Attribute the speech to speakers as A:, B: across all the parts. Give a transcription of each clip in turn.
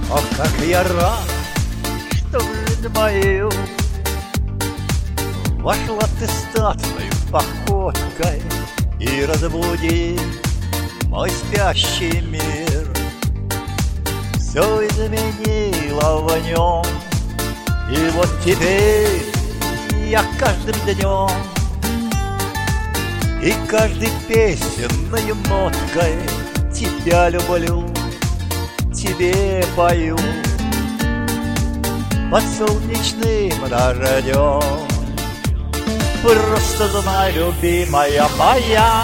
A: Ох, как я рад, что в жизнь мою вошла ты статной походкой и разбуди мой спящий мир. Все изменило в нем, и вот теперь я каждым днем и каждой песенной ноткой тебя люблю, тебе пою. Под солнечным дождем просто знай, любимая моя,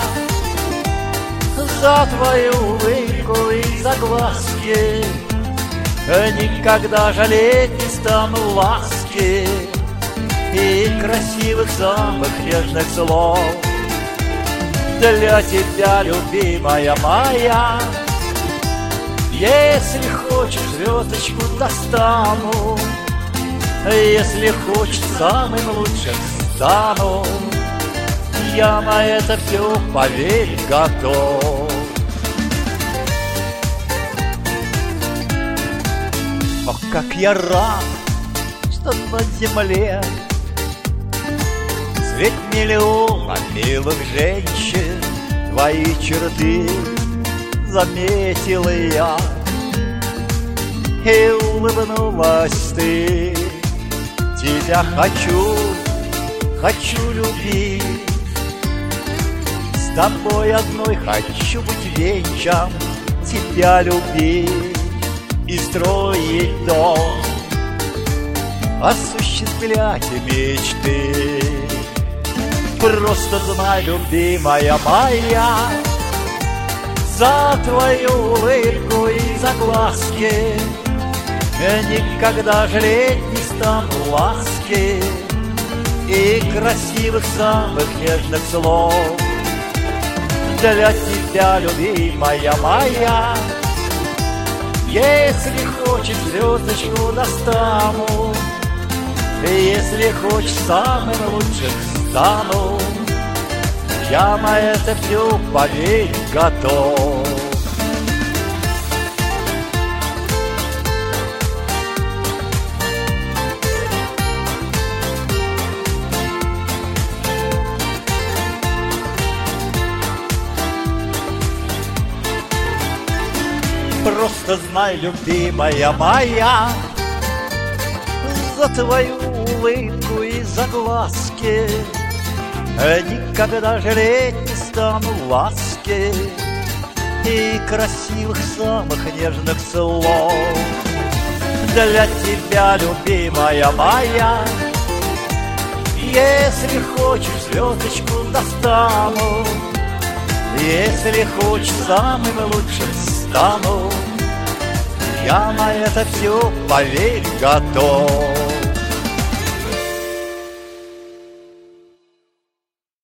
A: за твою улыбку и за глазки никогда жалеть не стану ласки и красивых самых нежных слов. Для тебя, любимая моя, если хочешь, звездочку достану, если хочешь, самым лучшим стану. Я на это все, поверь, готов. Ох, как я рад, что на земле средь миллиона милых женщин твои черты заметил я, и улыбнулась ты. Тебя хочу любить, с тобой одной хочу быть вечным, тебя любить и строить дом, осуществлять мечты. Просто знай, любимая моя, за твою улыбку и за глазки никогда жалеть не стану ласки и красивых самых нежных слов. Для тебя, любимая моя, если хочешь, звездочку достану, если хочешь, самым лучшим стану. Я на это все, поверь, готов. Просто знай, любимая моя, за твою улыбку и за глазки никогда жалеть не стану ласки и красивых самых нежных слов. Для тебя, любимая моя, если хочешь, звездочку достану, если хочешь, самым лучшим стану. Я на это все, поверь, готов.